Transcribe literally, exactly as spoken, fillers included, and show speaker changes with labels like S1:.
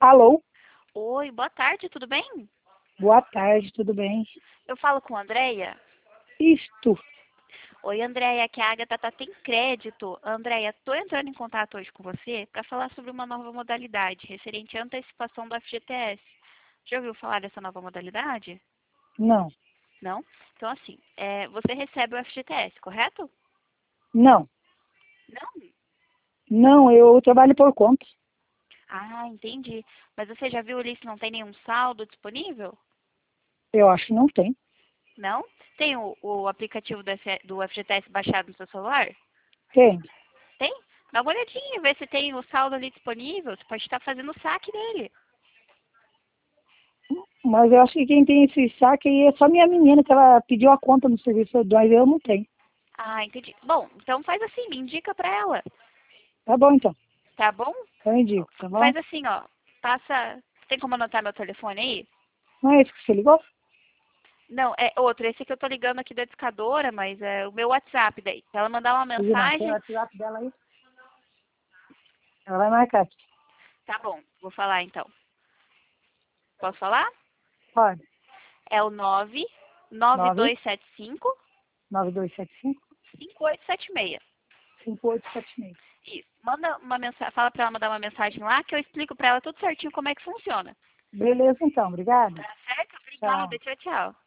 S1: Alô?
S2: Oi, boa tarde, tudo bem?
S1: Boa tarde, tudo bem?
S2: Eu falo com a Andréia.
S1: Isto.
S2: Oi, Andréia, aqui é a Agatha tá tem crédito. Andréia, tô entrando em contato hoje com você para falar sobre uma nova modalidade referente à antecipação do F G T S. Já ouviu falar dessa nova modalidade?
S1: Não.
S2: Não? Então, assim, é, você recebe o F G T S, correto?
S1: Não.
S2: Não?
S1: Não, eu trabalho por conta.
S2: Ah, entendi. Mas você já viu ali se não tem nenhum saldo disponível?
S1: Eu acho que não tem.
S2: Não? Tem o, o aplicativo do, F- do F G T S baixado no seu celular?
S1: Tem.
S2: Tem? Dá uma olhadinha, vê se tem o saldo ali disponível. Você pode estar fazendo o saque dele.
S1: Mas eu acho que quem tem esse saque aí é só minha menina, que ela pediu a conta no serviço, mas eu não tenho.
S2: Ah, entendi. Bom, então faz assim, me indica pra ela,
S1: Tá bom, então.
S2: tá bom?
S1: Eu indico, tá bom?
S2: Faz assim, ó. Passa. Tem como anotar meu telefone aí?
S1: Não é isso que você ligou?
S2: Não, é outro. Esse que eu tô ligando aqui da discadora, mas é o meu WhatsApp daí. Se ela mandar uma
S1: Não, tem o
S2: mensagem,
S1: WhatsApp dela aí. Ela vai marcar aqui.
S2: tá bom. Vou falar então. Posso falar?
S1: Pode.
S2: É o nove nove
S1: nove
S2: dois sete cinco
S1: nove dois sete cinco
S2: cinco oito sete seis.
S1: cinco oito sete seis.
S2: Isso. Manda uma mensagem, fala pra ela mandar uma mensagem lá que eu explico pra ela tudo certinho como é que funciona.
S1: Beleza, então. Obrigada.
S2: Tá certo?
S1: Tchau.
S2: Obrigada. Tchau, tchau.